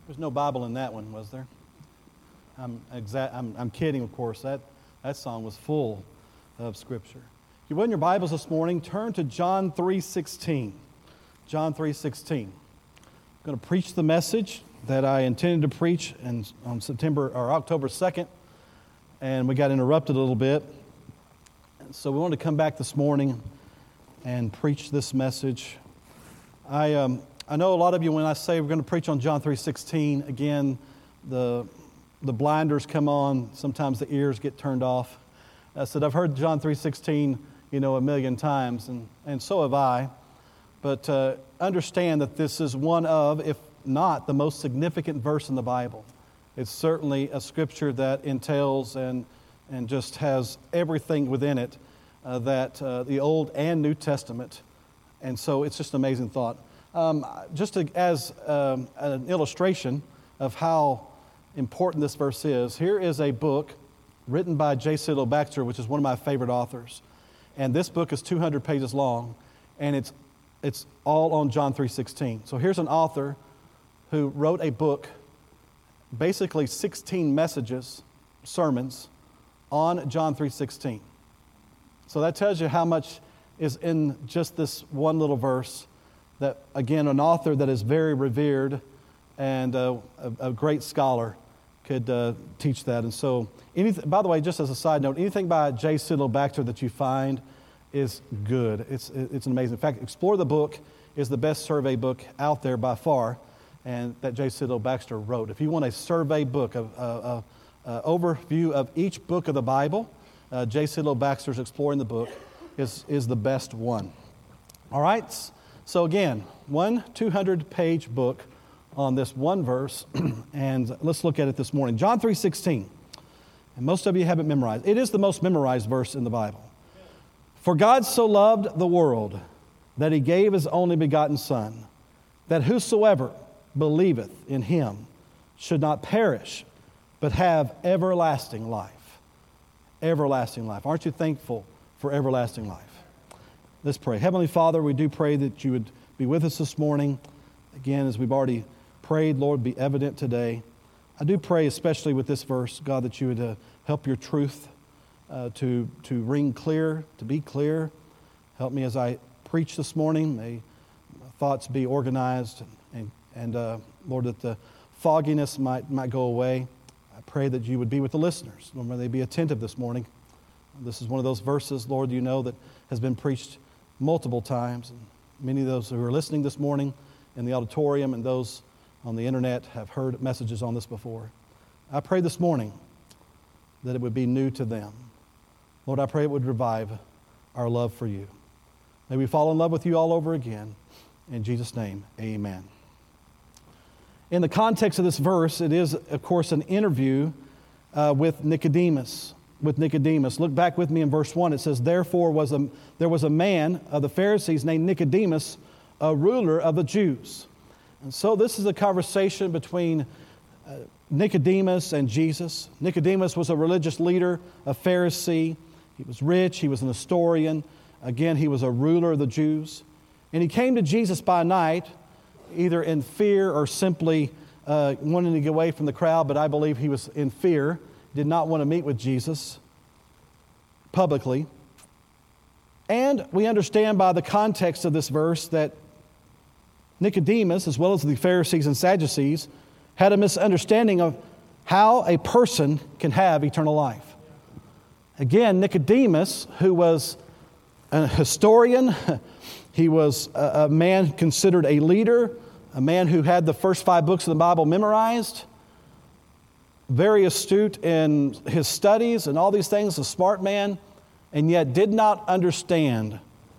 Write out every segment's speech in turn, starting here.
There's no Bible in that one, was there? I'm kidding, of course. That song was full of Scripture. If you will, in your Bibles this morning, turn to John 3:16. John 3:16. I'm going to preach the message that I intended to preach on October 2nd, and we got interrupted a little bit. So we wanted to come back this morning and preach this message. I know a lot of you, when I say we're going to preach on John 3:16, again, the blinders come on. Sometimes the ears get turned off. I said, I've heard John 3:16, a million times, and so have I. But understand that this is one of, if not the most significant verse in the Bible. It's certainly a scripture that entails and just has everything within it that the Old and New Testament. And so it's just an amazing thought. As an illustration of how important this verse is, here is a book written by J. Sidlow Baxter, which is one of my favorite authors. And this book is 200 pages long, and it's all on John 3:16. So here's an author who wrote a book, basically 16 messages, sermons, on John 3:16. So that tells you how much is in just this one little verse that, again, an author that is very revered and a great scholar could teach that. And so, by the way, just as a side note, anything by J. Sidlow Baxter that you find is good. It's amazing. In fact, Explore the Book is the best survey book out there by far, and that J. Sidlow Baxter wrote. If you want a survey book, an overview of each book of the Bible, J. Sidlow Baxter's Exploring the Book is the best one. All right? So again, 200-page book on this one verse, and let's look at it this morning. John 3:16, and most of you have it memorized. It is the most memorized verse in the Bible. For God so loved the world that he gave his only begotten Son, that whosoever believeth in him should not perish, but have everlasting life. Everlasting life. Aren't you thankful for everlasting life? Let's pray. Heavenly Father, we do pray that you would be with us this morning. Again, as we've already prayed, Lord, be evident today. I do pray, especially with this verse, God, that you would help your truth to ring clear, to be clear. Help me as I preach this morning. May thoughts be organized, and Lord, that the fogginess might go away. I pray that you would be with the listeners. Lord, may they be attentive this morning. This is one of those verses, Lord, you know, that has been preached multiple times. And many of those who are listening this morning in the auditorium and those on the internet have heard messages on this before. I pray this morning that it would be new to them. Lord, I pray it would revive our love for you. May we fall in love with you all over again. In Jesus' name, amen. In the context of this verse, it is, of course, an interview with Nicodemus. Look back with me in verse 1. It says, Therefore there was a man of the Pharisees named Nicodemus, a ruler of the Jews. And so this is a conversation between Nicodemus and Jesus. Nicodemus was a religious leader, a Pharisee. He was rich. He was an historian. Again, he was a ruler of the Jews. And he came to Jesus by night, either in fear or simply wanting to get away from the crowd, but I believe he was in fear, did not want to meet with Jesus publicly. And we understand by the context of this verse that Nicodemus, as well as the Pharisees and Sadducees, had a misunderstanding of how a person can have eternal life. Again, Nicodemus, who was a historian, he was a man considered a leader, a man who had the first 5 books of the Bible memorized, very astute in his studies and all these things, a smart man, and yet did not understand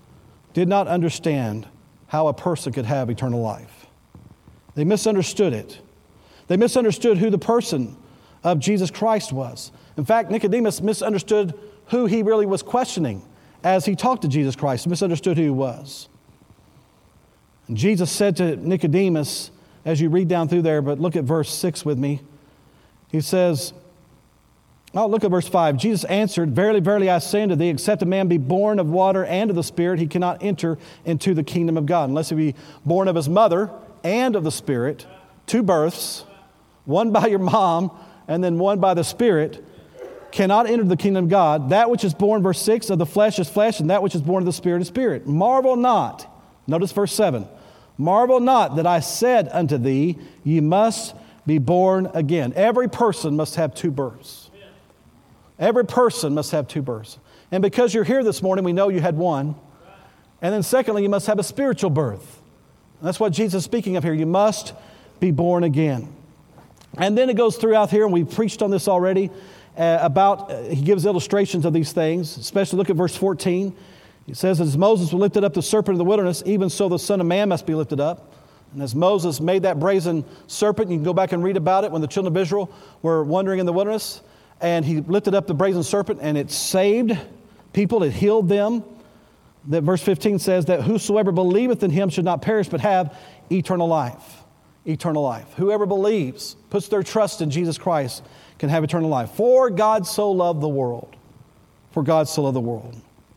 how a person could have eternal life. They misunderstood it. They misunderstood who the person of Jesus Christ was. In fact, Nicodemus misunderstood who he really was questioning as he talked to Jesus Christ, misunderstood who he was. And Jesus said to Nicodemus, as you read down through there, but look at verse 6 with me. He says, look at verse 5. Jesus answered, Verily, verily, I say unto thee, except a man be born of water and of the Spirit, he cannot enter into the kingdom of God. Unless he be born of his mother and of the Spirit, 2 births, one by your mom and then one by the Spirit, cannot enter the kingdom of God. That which is born, verse 6, of the flesh is flesh, and that which is born of the Spirit is spirit. Marvel not. Notice verse 7. Marvel not that I said unto thee, ye must be born again. Every person must have two births. Every person must have two births. And because you're here this morning, we know you had one. And then secondly, you must have a spiritual birth. And that's what Jesus is speaking of here. You must be born again. And then it goes throughout here, and we've preached on this already, he gives illustrations of these things, especially look at verse 14. He says, as Moses lifted up the serpent in the wilderness, even so the Son of Man must be lifted up. And as Moses made that brazen serpent, you can go back and read about it when the children of Israel were wandering in the wilderness, and he lifted up the brazen serpent, and it saved people, it healed them. That verse 15 says that whosoever believeth in him should not perish, but have eternal life. Eternal life. Whoever believes, puts their trust in Jesus Christ, can have eternal life. For God so loved the world. For God so loved the world.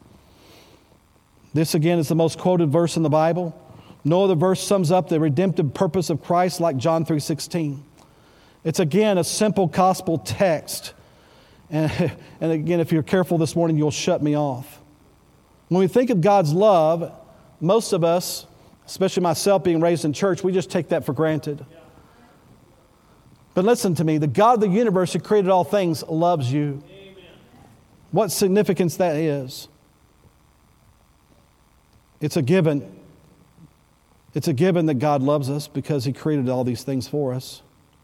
This again is the most quoted verse in the Bible. No other verse sums up the redemptive purpose of Christ like John 3:16. It's again a simple gospel text. And again, if you're careful this morning, you'll shut me off. When we think of God's love, most of us, especially myself being raised in church, we just take that for granted. But listen to me, the God of the universe who created all things loves you. Amen. What significance that is. It's a given. It's a given that God loves us because He created all these things for us.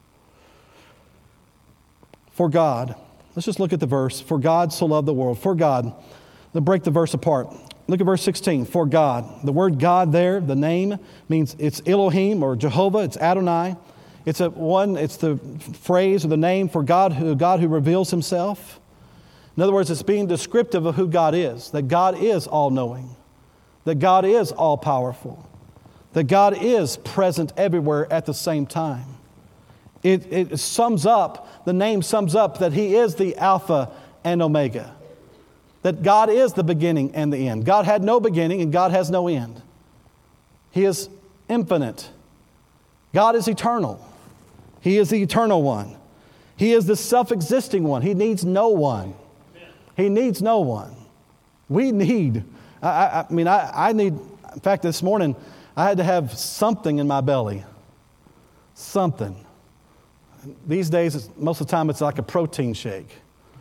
For God, let's just look at the verse. For God so loved the world. For God, let's break the verse apart. Look at verse 16. For God. The word God there, the name, means it's Elohim or Jehovah. It's Adonai. It's the phrase or the name for God who reveals Himself. In other words, it's being descriptive of who God is. That God is all-knowing. That God is all-powerful. That God is present everywhere at the same time. It sums up, the name sums up that He is the Alpha and Omega. That God is the beginning and the end. God had no beginning and God has no end. He is infinite. God is eternal. He is the eternal one. He is the self-existing one. He needs no one. He needs no one. We need, I need, in fact, this morning, I had to have something in my belly. Something. These days, most of the time, it's like a protein shake.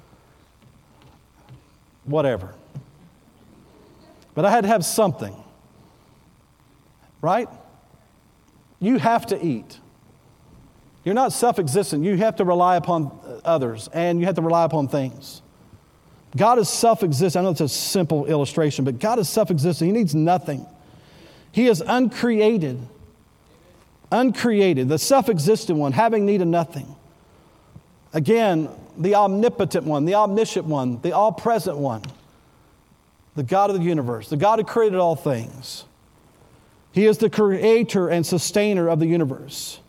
Whatever. But I had to have something. Right? You have to eat. You're not self-existent. You have to rely upon others, and you have to rely upon things. God is self-existent. I know it's a simple illustration, but God is self-existent. He needs nothing. He is uncreated. Uncreated, the self-existent one, having need of nothing. Again, the omnipotent one, the omniscient one, the all-present one, the God of the universe, the God who created all things. He is the creator and sustainer of the universe.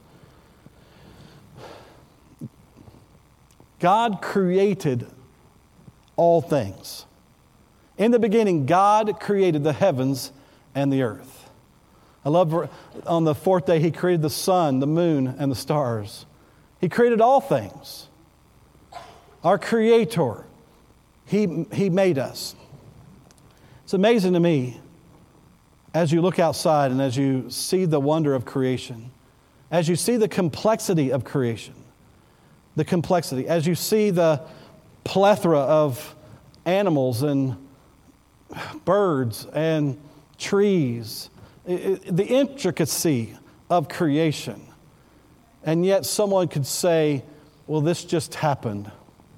God created all things. In the beginning, God created the heavens and the earth. I love on the fourth day, He created the sun, the moon, and the stars. He created all things. Our Creator, He made us. It's amazing to me as you look outside and as you see the wonder of creation, as you see the complexity of creation, as you see the plethora of animals and birds and trees, the intricacy of creation. And yet someone could say, well, this just happened.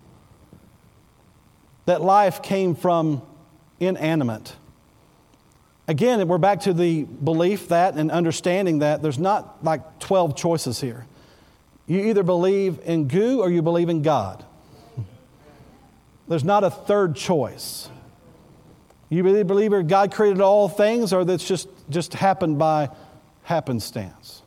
That life came from inanimate. Again, we're back to the belief that and understanding that there's not like 12 choices here. You either believe in goo or you believe in God. There's not a third choice. You either believe that God created all things or that's just happened by happenstance.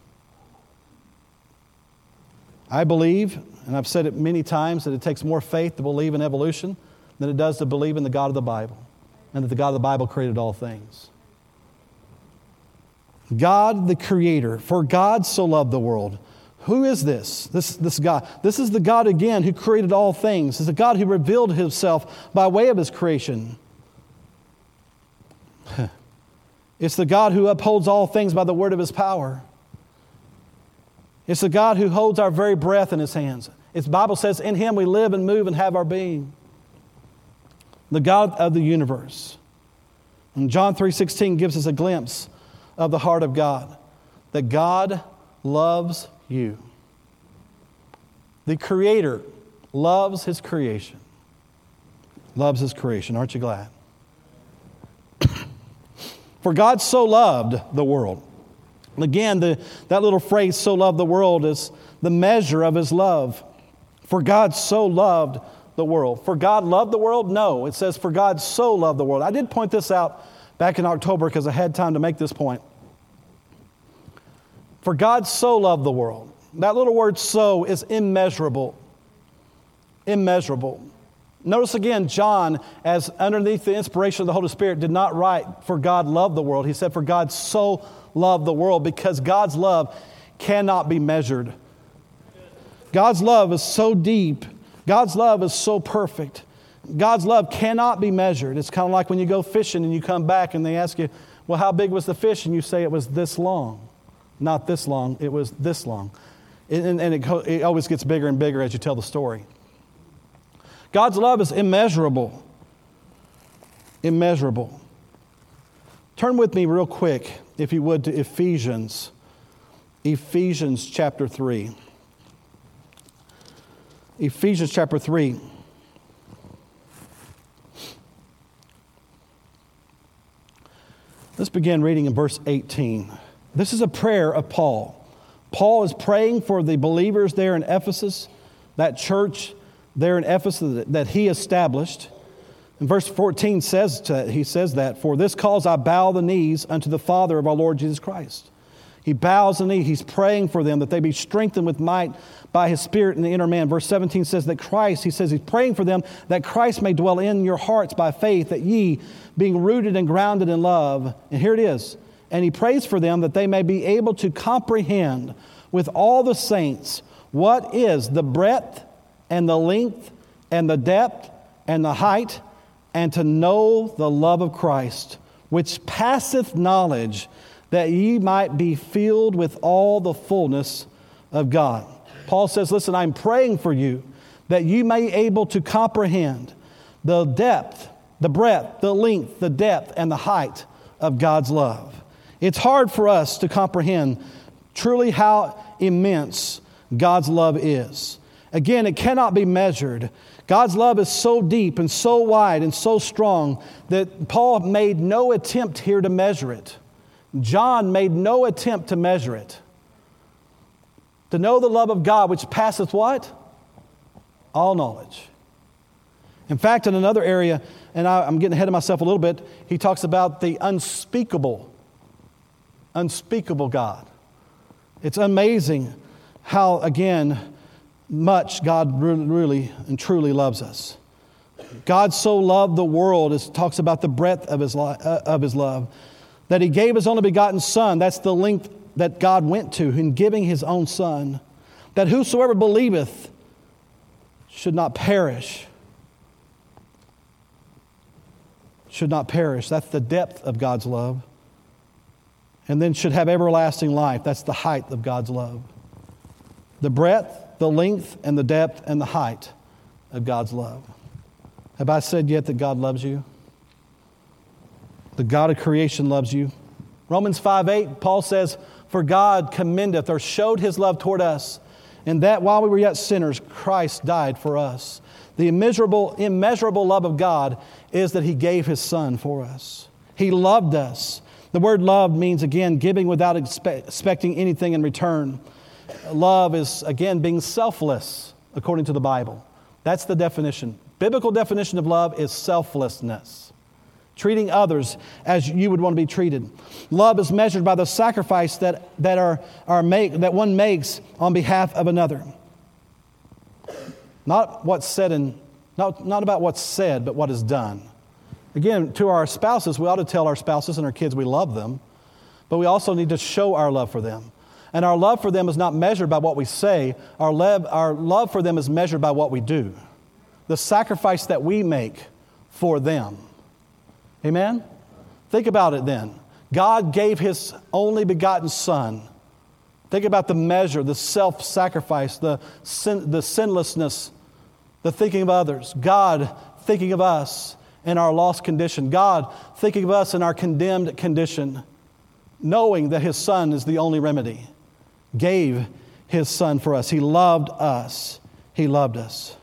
I believe, and I've said it many times, that it takes more faith to believe in evolution than it does to believe in the God of the Bible, and that the God of the Bible created all things. God the Creator, for God so loved the world. Who is this God? This is the God, again, who created all things. It's the God who revealed himself by way of his creation. It's the God who upholds all things by the word of his power. It's the God who holds our very breath in his hands. The Bible says, in him we live and move and have our being. The God of the universe. And John 3:16 gives us a glimpse of the heart of God. That God loves you. The Creator loves his creation. Loves his creation. Aren't you glad? For God so loved the world. Again, that little phrase, so loved the world, is the measure of his love. For God so loved the world. For God loved the world? No. It says, for God so loved the world. I did point this out back in October because I had time to make this point. For God so loved the world. That little word so is immeasurable. Immeasurable. Notice again, John, as underneath the inspiration of the Holy Spirit, did not write, for God loved the world. He said, for God so loved the world, because God's love cannot be measured. God's love is so deep. God's love is so perfect. God's love cannot be measured. It's kind of like when you go fishing and you come back and they ask you, well, how big was the fish? And you say it was this long. Not this long, it was this long. And it always gets bigger and bigger as you tell the story. God's love is immeasurable. Immeasurable. Turn with me real quick, if you would, to Ephesians. Ephesians chapter 3. Ephesians chapter 3. Let's begin reading in verse 18. This is a prayer of Paul. Paul is praying for the believers there in Ephesus, that church there in Ephesus that he established. In verse 14 he says that, for this cause I bow the knees unto the Father of our Lord Jesus Christ. He bows the knee. He's praying for them that they be strengthened with might by his Spirit in the inner man. Verse 17 says that Christ, he says he's praying for them that Christ may dwell in your hearts by faith, that ye, being rooted and grounded in love, and here it is, and he prays for them that they may be able to comprehend with all the saints what is the breadth and the length and the depth and the height, and to know the love of Christ, which passeth knowledge, that ye might be filled with all the fullness of God. Paul says, listen, I'm praying for you that you may be able to comprehend the depth, the breadth, the length, the depth, and the height of God's love. It's hard for us to comprehend truly how immense God's love is. Again, it cannot be measured. God's love is so deep and so wide and so strong that Paul made no attempt here to measure it. John made no attempt to measure it. To know the love of God, which passeth what? All knowledge. In fact, in another area, and I'm getting ahead of myself a little bit, he talks about the unspeakable God. It's amazing how, again, much God really and truly loves us. God so loved the world, it talks about the breadth of his love, that he gave his only begotten Son. That's the length that God went to in giving his own Son, that whosoever believeth should not perish. Should not perish. That's the depth of God's love. And then should have everlasting life. That's the height of God's love. The breadth, the length, and the depth, and the height of God's love. Have I said yet that God loves you? The God of creation loves you. Romans 5:8, Paul says, for God commendeth or showed his love toward us, and that while we were yet sinners, Christ died for us. The immeasurable love of God is that he gave his Son for us. He loved us. The word love means, again, giving without expecting anything in return. Love is, again, being selfless, according to the Bible. That's the definition. Biblical definition of love is selflessness. Treating others as you would want to be treated. Love is measured by the sacrifice that one makes on behalf of another. Not what's said not about what's said, but what is done. Again, to our spouses, we ought to tell our spouses and our kids we love them, but we also need to show our love for them. And our love for them is not measured by what we say. Our love for them is measured by what we do. The sacrifice that we make for them. Amen? Think about it then. God gave His only begotten Son. Think about the measure, the self-sacrifice, the sinlessness, the thinking of others. God thinking of us in our lost condition. God thinking of us in our condemned condition, knowing that His Son is the only remedy. Gave His Son for us. He loved us. He loved us.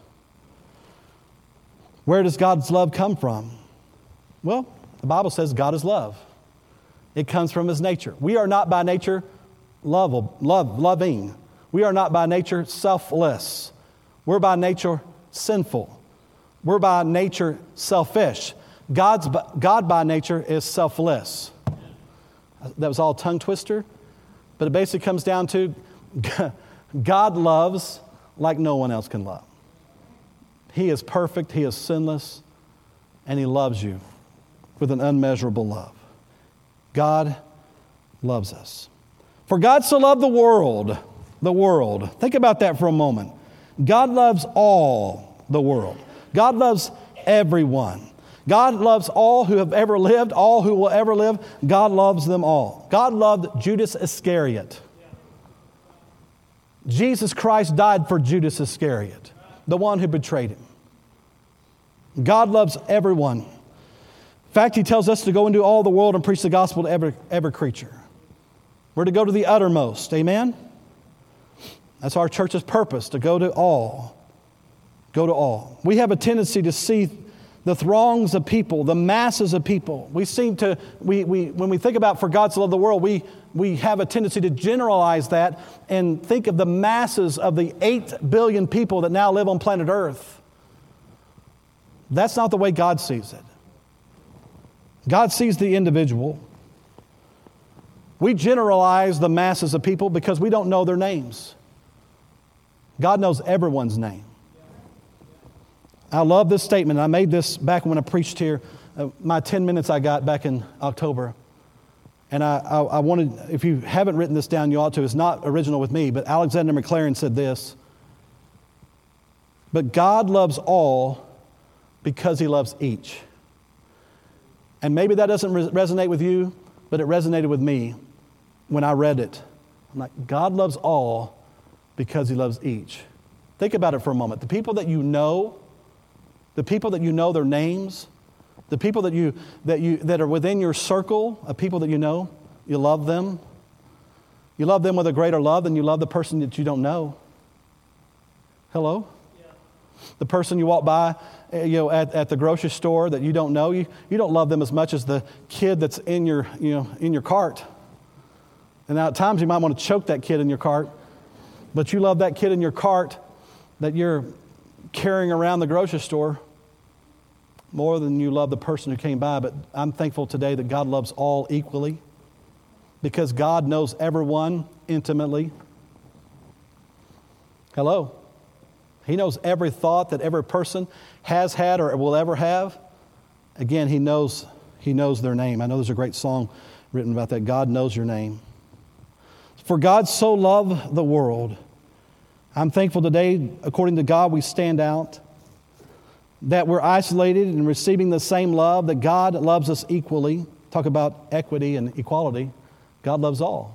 Where does God's love come from? Well, the Bible says God is love. It comes from His nature. We are not by nature loving. We are not by nature selfless. We're by nature sinful. We're by nature selfish. God by nature is selfless. That was all tongue twister, but it basically comes down to God loves like no one else can love. He is perfect, He is sinless, and He loves you with an unmeasurable love. God loves us. For God so loved the world. Think about that for a moment. God loves all the world. God loves everyone. God loves all who have ever lived, all who will ever live. God loves them all. God loved Judas Iscariot. Jesus Christ died for Judas Iscariot, the one who betrayed Him. God loves everyone. In fact, He tells us to go into all the world and preach the gospel to every creature. We're to go to the uttermost. Amen? That's our church's purpose, to go to all. Go to all. We have a tendency to see the throngs of people, the masses of people. We seem to, when we think about for God to love the world, we have a tendency to generalize that and think of the masses of the 8 billion people that now live on planet Earth. That's not the way God sees it. God sees the individual. We generalize the masses of people because we don't know their names. God knows everyone's name. I love this statement. I made this back when I preached here, my 10 minutes I got back in October. And I wanted, if you haven't written this down, you ought to. It's not original with me, but Alexander McLaren said this. But God loves all because He loves each. And maybe that doesn't resonate with you, but it resonated with me when I read it. I'm like, God loves all because He loves each. Think about it for a moment. The people that you know their names, the people that are within your circle of people that you know, you love them. You love them with a greater love than you love the person that you don't know. Hello? Yeah. The person you walk by, at the grocery store that you don't know, you don't love them as much as the kid that's in your cart. And now at times you might want to choke that kid in your cart, but you love that kid in your cart that you're carrying around the grocery store more than you love the person who came by. But I'm thankful today that God loves all equally because God knows everyone intimately. Hello? He knows every thought that every person has had or will ever have. Again, He knows their name. I know there's a great song written about that. God knows your name. For God so loved the world. I'm thankful today, according to God, we stand out, that we're isolated and receiving the same love, that God loves us equally. Talk about equity and equality. God loves all.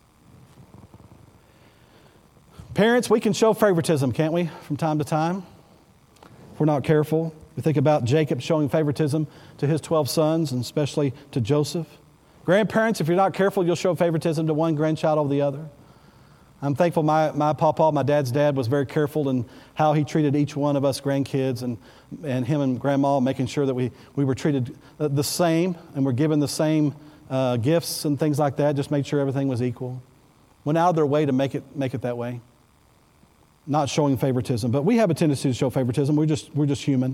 Parents, we can show favoritism, can't we, from time to time? If we're not careful. We think about Jacob showing favoritism to his 12 sons, and especially to Joseph. Grandparents, if you're not careful, you'll show favoritism to one grandchild over the other. I'm thankful my papa, my dad's dad, was very careful in how he treated each one of us grandkids, and him and grandma, making sure that we were treated the same and were given the same gifts and things like that. Just made sure everything was equal. Went out of their way to make it that way. Not showing favoritism, but we have a tendency to show favoritism. We're just human.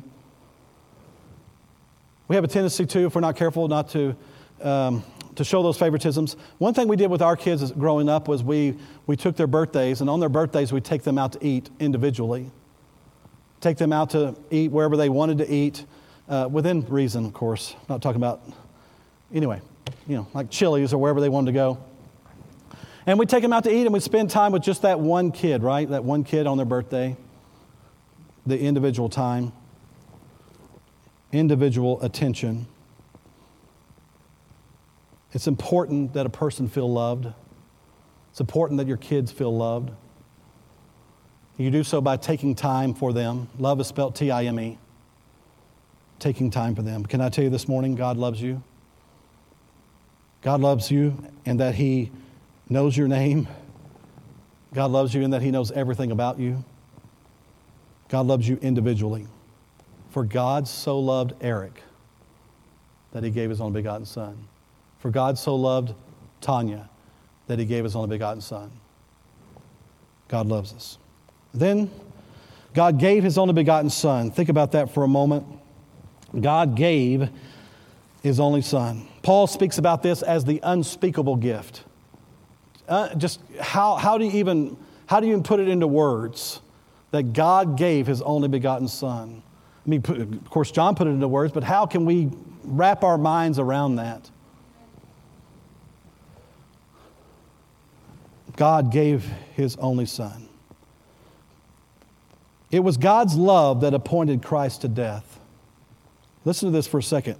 We have a tendency to, if we're not careful, not to show those favoritisms. One thing we did with our kids growing up was we took their birthdays, and on their birthdays we take them out to eat individually. Take them out to eat wherever they wanted to eat, within reason, of course. Not talking about, anyway, like Chili's or wherever they wanted to go. And we take them out to eat and we spend time with just that one kid, right? That one kid on their birthday. The individual time. Individual attention. It's important that a person feel loved. It's important that your kids feel loved. You do so by taking time for them. Love is spelled T-I-M-E. Taking time for them. Can I tell you this morning, God loves you? God loves you and that He knows your name. God loves you and that He knows everything about you. God loves you individually. For God so loved Eric that He gave His only begotten Son. For God so loved Tanya that He gave His only begotten Son. God loves us. Then God gave His only begotten Son. Think about that for a moment. God gave His only Son. Paul speaks about this as the unspeakable gift. Just how do you even put it into words that God gave His only begotten Son? I mean, of course, John put it into words, but how can we wrap our minds around that? God gave His only Son. It was God's love that appointed Christ to death. Listen to this for a second.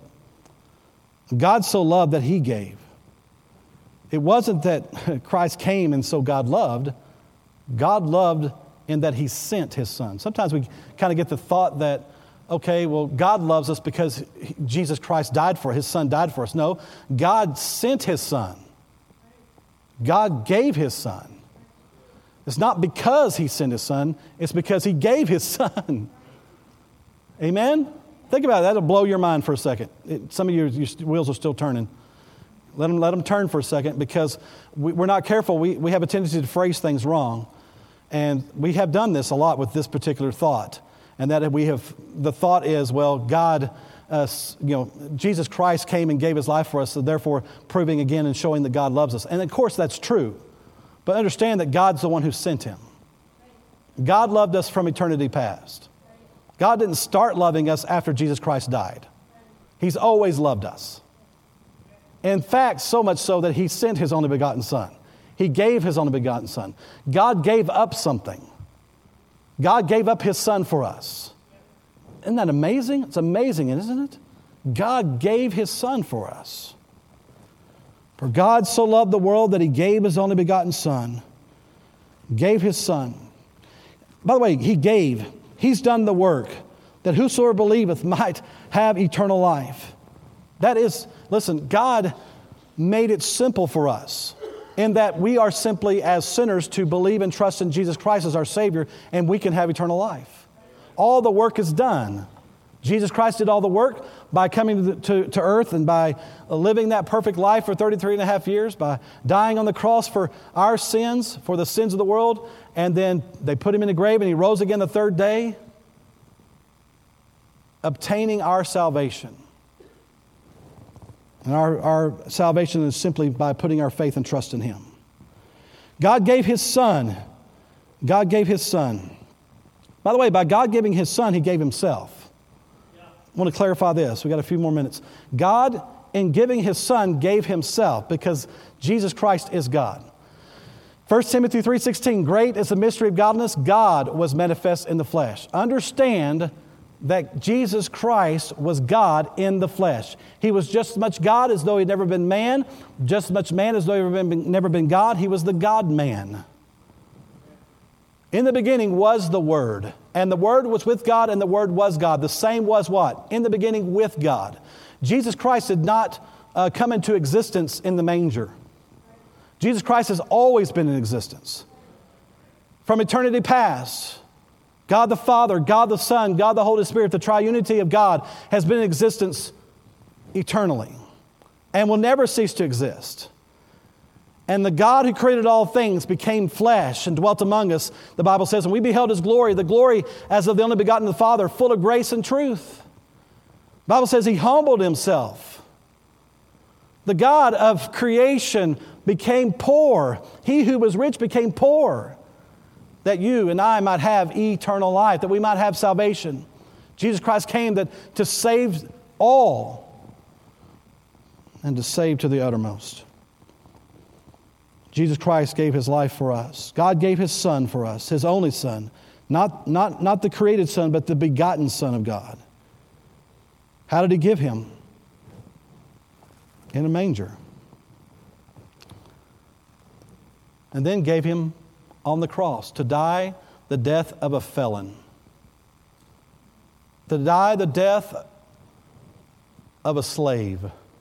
God so loved that He gave. It wasn't that Christ came and so God loved. God loved in that He sent His Son. Sometimes we kind of get the thought that, okay, well, God loves us because Jesus Christ died for us. His Son died for us. No, God sent His Son. God gave His Son. It's not because He sent His Son. It's because He gave His Son. Amen? Think about it. That'll blow your mind for a second. Some of your wheels are still turning. Let them turn for a second because we're not careful. We have a tendency to phrase things wrong. And we have done this a lot with this particular thought. And that the thought is, well, God, Jesus Christ came and gave His life for us, so therefore proving again and showing that God loves us. And of course that's true. But understand that God's the one who sent Him. God loved us from eternity past. God didn't start loving us after Jesus Christ died. He's always loved us. In fact, so much so that He sent His only begotten Son. He gave His only begotten Son. God gave up something. God gave up His Son for us. Isn't that amazing? It's amazing, isn't it? God gave His Son for us. For God so loved the world that He gave His only begotten Son. Gave His Son. By the way, He gave. He's done the work that whosoever believeth might have eternal life. That is, listen, God made it simple for us in that we are simply as sinners to believe and trust in Jesus Christ as our Savior and we can have eternal life. All the work is done. Jesus Christ did all the work by coming to earth and by living that perfect life for 33 and a half years, by dying on the cross for our sins, for the sins of the world, and then they put Him in the grave and He rose again the third day, obtaining our salvation. And our salvation is simply by putting our faith and trust in Him. God gave His Son. God gave His Son. By the way, by God giving His Son, He gave Himself. I want to clarify this. We've got a few more minutes. God, in giving His Son, gave Himself because Jesus Christ is God. 1 Timothy 3:16, great is the mystery of godliness. God was manifest in the flesh. Understand that Jesus Christ was God in the flesh. He was just as much God as though He'd never been man, just as much man as though He'd never been God. He was the God-man. In the beginning was the Word, and the Word was with God, and the Word was God. The same was what? In the beginning with God. Jesus Christ did not come into existence in the manger. Jesus Christ has always been in existence. From eternity past, God the Father, God the Son, God the Holy Spirit, the triunity of God has been in existence eternally and will never cease to exist. And the God who created all things became flesh and dwelt among us, the Bible says, and we beheld His glory, the glory as of the only begotten of the Father, full of grace and truth. The Bible says He humbled Himself. The God of creation became poor. He who was rich became poor, that you and I might have eternal life, that we might have salvation. Jesus Christ came to save all and to save to the uttermost. Jesus Christ gave his life for us. God gave his Son for us, his only Son. Not the created Son, but the begotten Son of God. How did he give him? In a manger. And then gave him on the cross to die the death of a felon. To die the death of a slave.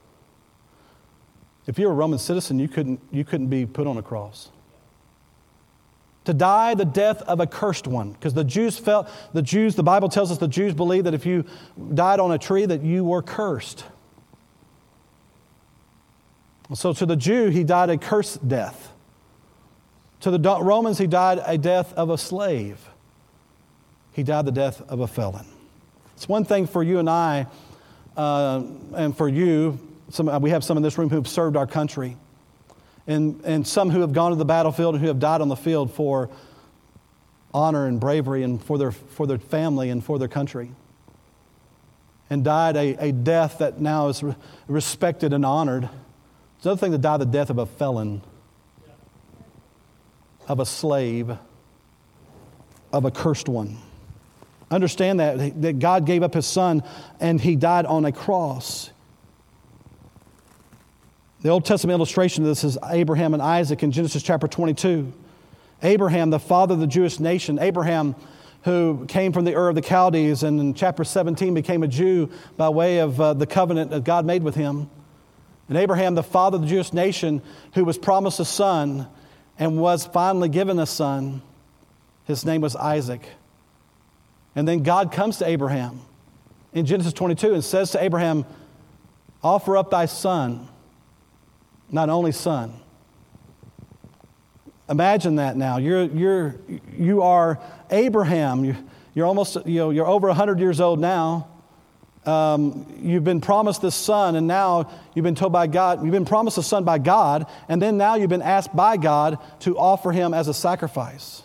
If you were a Roman citizen, you couldn't be put on a cross. To die the death of a cursed one. Because the Bible tells us the Jews believed that if you died on a tree that you were cursed. So to the Jew, he died a cursed death. To the Romans, he died a death of a slave. He died the death of a felon. It's one thing for you and I, and for you, we have some in this room who have served our country, and some who have gone to the battlefield and who have died on the field for honor and bravery and for their family and for their country, and died a death that now is respected and honored. It's another thing to die the death of a felon, of a slave, of a cursed one. Understand that God gave up his Son and he died on a cross. The Old Testament illustration of this is Abraham and Isaac in Genesis chapter 22. Abraham, the father of the Jewish nation. Abraham, who came from the Ur of the Chaldees and in chapter 17 became a Jew by way of the covenant that God made with him. And Abraham, the father of the Jewish nation, who was promised a son and was finally given a son. His name was Isaac. And then God comes to Abraham in Genesis 22 and says to Abraham, offer up thy son, not only son. Imagine that now. You are Abraham. You're almost, you're over 100 years old now. You've been promised this son, and now you've been told by God, you've been promised a son by God, and then now you've been asked by God to offer him as a sacrifice.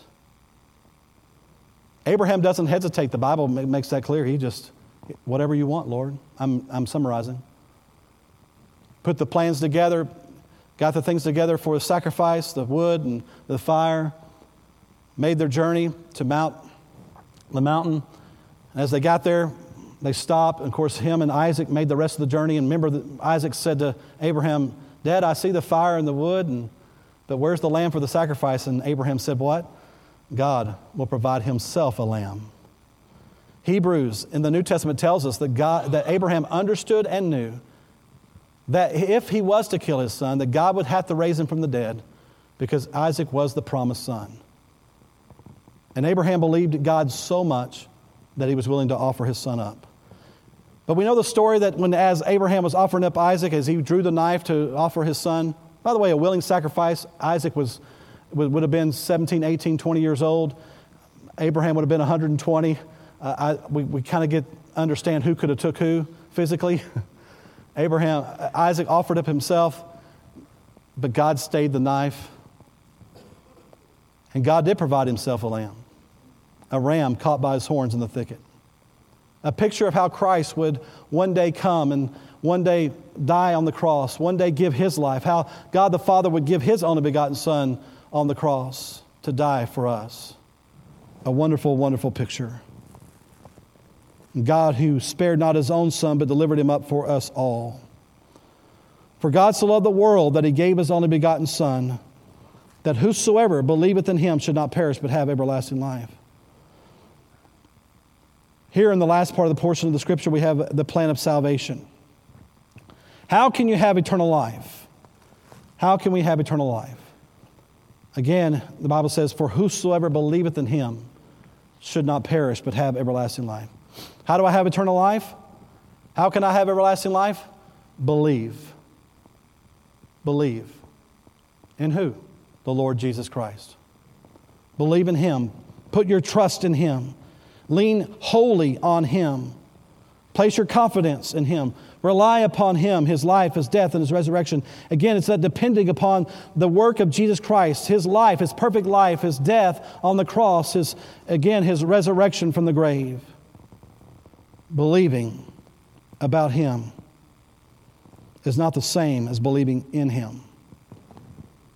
Abraham doesn't hesitate. The Bible makes that clear. He just, whatever you want, Lord. I'm summarizing. Put the plans together, got the things together for the sacrifice, the wood and the fire, made their journey to the mountain. And as they got there, they stopped. And of course, him and Isaac made the rest of the journey. And remember that Isaac said to Abraham, Dad, I see the fire and the wood, but where's the lamb for the sacrifice? And Abraham said, what? God will provide himself a lamb. Hebrews in the New Testament tells us that Abraham understood and knew that if he was to kill his son, that God would have to raise him from the dead because Isaac was the promised son. And Abraham believed God so much that he was willing to offer his son up. But we know the story that as Abraham was offering up Isaac, as he drew the knife to offer his son, by the way, a willing sacrifice, Isaac would have been 17, 18, 20 years old. Abraham would have been 120. We kind of understand who could have took who physically. Isaac offered up himself, but God stayed the knife. And God did provide himself a ram caught by his horns in the thicket. A picture of how Christ would one day come and one day die on the cross, one day give his life, how God the Father would give his only begotten Son on the cross to die for us. A wonderful, wonderful picture. God who spared not his own Son, but delivered him up for us all. For God so loved the world that he gave his only begotten Son, that whosoever believeth in him should not perish, but have everlasting life. Here in the last part of the portion of the Scripture, we have the plan of salvation. How can you have eternal life? How can we have eternal life? Again, the Bible says, for whosoever believeth in him should not perish, but have everlasting life. How do I have eternal life? How can I have everlasting life? Believe. Believe. In who? The Lord Jesus Christ. Believe in him. Put your trust in him. Lean wholly on him. Place your confidence in him. Rely upon him, his life, his death, and his resurrection. Again, it's that depending upon the work of Jesus Christ, his life, his perfect life, his death on the cross, his resurrection from the grave. Believing about him is not the same as believing in him.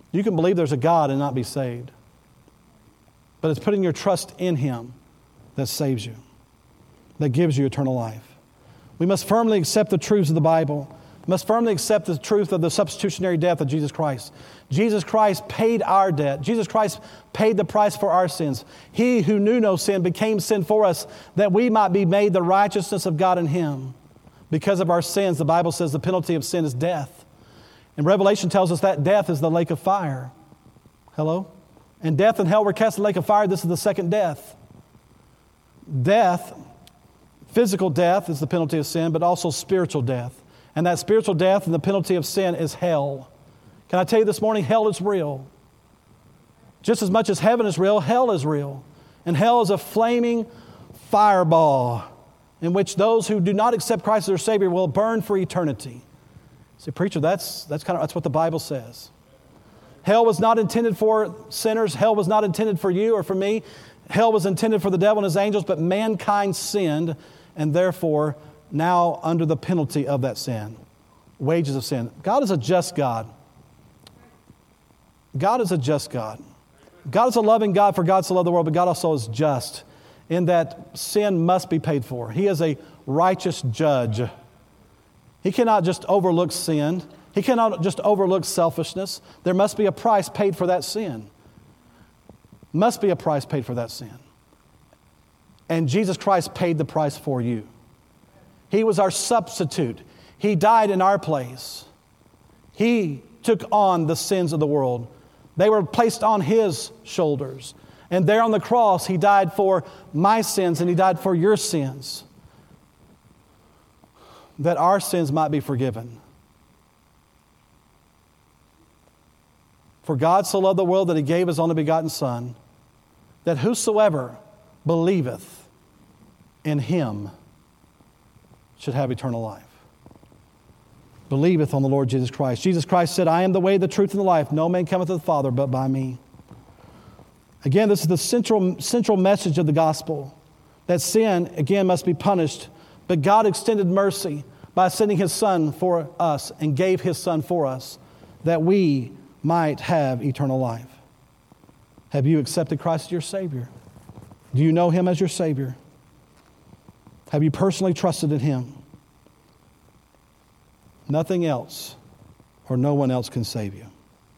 You can believe there's a God and not be saved. But it's putting your trust in Him that saves you, that gives you eternal life. We must firmly accept the truths of the Bible. We must firmly accept the truth of the substitutionary death of Jesus Christ. Jesus Christ paid our debt. Jesus Christ paid the price for our sins. He who knew no sin became sin for us, that we might be made the righteousness of God in Him. Because of our sins, the Bible says the penalty of sin is death. And Revelation tells us that death is the lake of fire. Hello? And death and hell were cast in the lake of fire. This is the second death. Death, physical death is the penalty of sin, but also spiritual death. And that spiritual death and the penalty of sin is hell. Can I tell you this morning, hell is real. Just as much as heaven is real, hell is real. And hell is a flaming fireball in which those who do not accept Christ as their Savior will burn for eternity. See, preacher, that's what the Bible says. Hell was not intended for sinners. Hell was not intended for you or for me. Hell was intended for the devil and his angels, but mankind sinned, and therefore now under the penalty of that sin. Wages of sin. God is a just God. God is a just God. God is a loving God, for God so loved the world, but God also is just in that sin must be paid for. He is a righteous judge. He cannot just overlook sin. He cannot just overlook selfishness. There must be a price paid for that sin. Must be a price paid for that sin. And Jesus Christ paid the price for you. He was our substitute. He died in our place. He took on the sins of the world. They were placed on His shoulders. And there on the cross, He died for my sins and He died for your sins, that our sins might be forgiven. For God so loved the world that He gave His only begotten Son, that whosoever believeth in Him should have eternal life. Believeth on the Lord Jesus Christ. Jesus Christ said, I am the way, the truth, and the life. No man cometh to the Father but by me. Again, this is the central message of the gospel, that sin, again, must be punished. But God extended mercy by sending His Son for us and gave His Son for us, that we might have eternal life. Have you accepted Christ as your Savior? Do you know Him as your Savior? Have you personally trusted in Him? Nothing else or no one else can save you.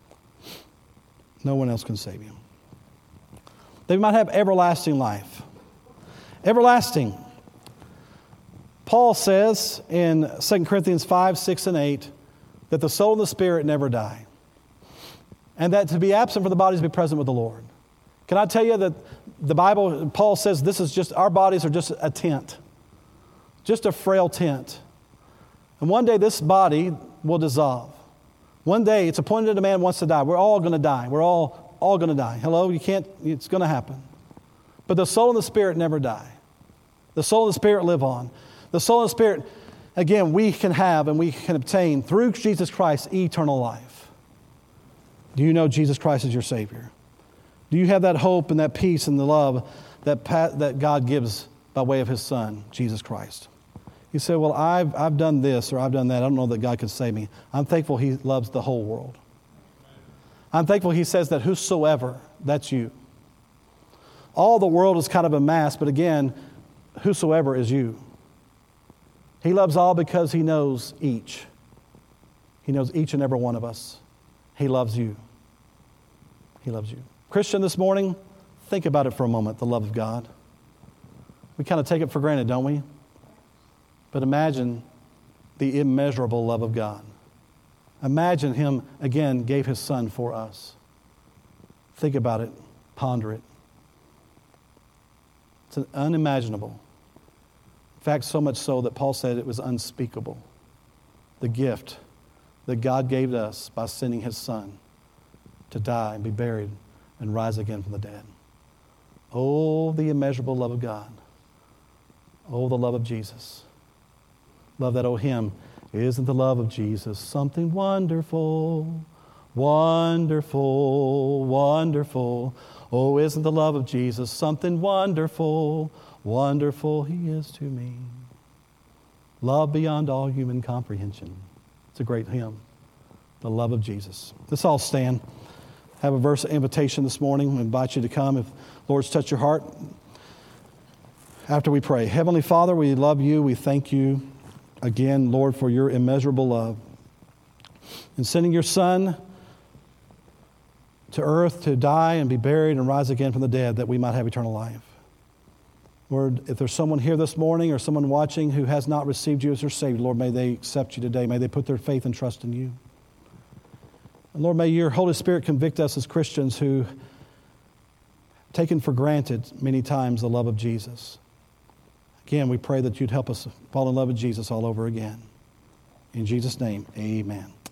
No one else can save you. They might have everlasting life. Everlasting. Paul says in 2 Corinthians 5, 6, and 8 that the soul and the spirit never die. And that to be absent from the body is to be present with the Lord. Can I tell you that the Bible, Paul says this is just, our bodies are just a tent. Just a frail tent. And one day this body will dissolve. One day it's appointed a man wants to die. We're all going to die. We're all going to die. Hello? You can't, it's going to happen. But the soul and the spirit never die. The soul and the spirit live on. The soul and the spirit, again, we can have and we can obtain through Jesus Christ eternal life. Do you know Jesus Christ is your Savior? Do you have that hope and that peace and the love that God gives by way of His Son, Jesus Christ? You say, well, I've done this or I've done that. I don't know that God can save me. I'm thankful He loves the whole world. I'm thankful He says that whosoever, that's you. All the world is kind of a mass, but again, whosoever is you. He loves all because He knows each. He knows each and every one of us. He loves you. He loves you. Christian, this morning, think about it for a moment, the love of God. We kind of take it for granted, don't we? But imagine the immeasurable love of God. Imagine Him, again, gave His Son for us. Think about it. Ponder it. It's unimaginable. In fact, so much so that Paul said it was unspeakable. The gift that God gave us by sending His Son to die and be buried and rise again from the dead. Oh, the immeasurable love of God. Oh, the love of Jesus. Love that old hymn, isn't the love of Jesus something wonderful, wonderful, wonderful. Oh, isn't the love of Jesus something wonderful, wonderful He is to me. Love beyond all human comprehension. It's a great hymn, the love of Jesus. Let's all stand. have a verse of invitation this morning. We invite you to come if the Lord's touched your heart. After we pray, Heavenly Father, we love you. We thank you again, Lord, for your immeasurable love. In sending your Son to earth to die and be buried and rise again from the dead that we might have eternal life. Lord, if there's someone here this morning or someone watching who has not received you as their Savior, Lord, may they accept you today. May they put their faith and trust in you. And Lord, may your Holy Spirit convict us as Christians who have taken for granted many times the love of Jesus. Again, we pray that you'd help us fall in love with Jesus all over again. In Jesus' name, amen.